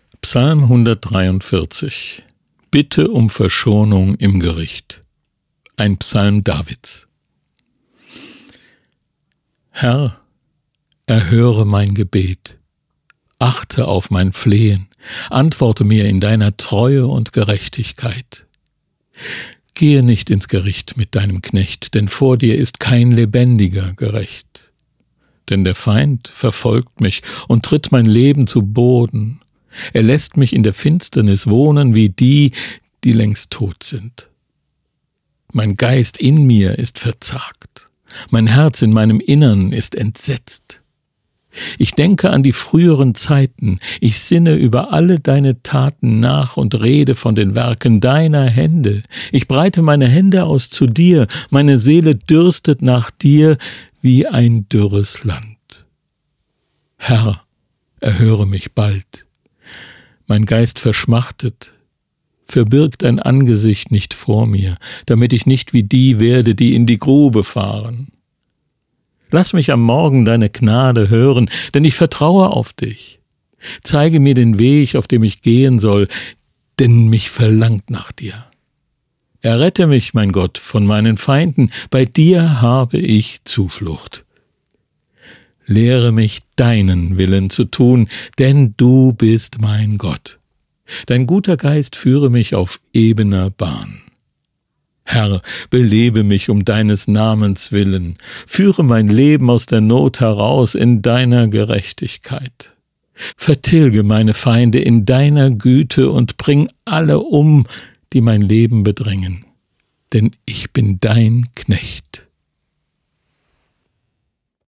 Psalm 143. Bitte um Verschonung im Gericht. Ein Psalm Davids. Herr, erhöre mein Gebet, achte auf mein Flehen, antworte mir in deiner Treue und Gerechtigkeit. Gehe nicht ins Gericht mit deinem Knecht, denn vor dir ist kein Lebendiger gerecht. Denn der Feind verfolgt mich und tritt mein Leben zu Boden. Er lässt mich in der Finsternis wohnen wie die, die längst tot sind. Mein Geist in mir ist verzagt, mein Herz in meinem Innern ist entsetzt. Ich denke an die früheren Zeiten, ich sinne über alle deine Taten nach und rede von den Werken deiner Hände. Ich breite meine Hände aus zu dir, meine Seele dürstet nach dir wie ein dürres Land. Herr, erhöre mich bald. Mein Geist verschmachtet, verbirg dein Angesicht nicht vor mir, damit ich nicht wie die werde, die in die Grube fahren. Lass mich am Morgen deine Gnade hören, denn ich vertraue auf dich. Zeige mir den Weg, auf dem ich gehen soll, denn mich verlangt nach dir. Errette mich, mein Gott, von meinen Feinden, bei dir habe ich Zuflucht. Lehre mich, deinen Willen zu tun, denn du bist mein Gott. Dein guter Geist führe mich auf ebener Bahn. Herr, belebe mich um deines Namens willen, führe mein Leben aus der Not heraus in deiner Gerechtigkeit. Vertilge meine Feinde in deiner Güte und bring alle um, die mein Leben bedrängen, denn ich bin dein Knecht.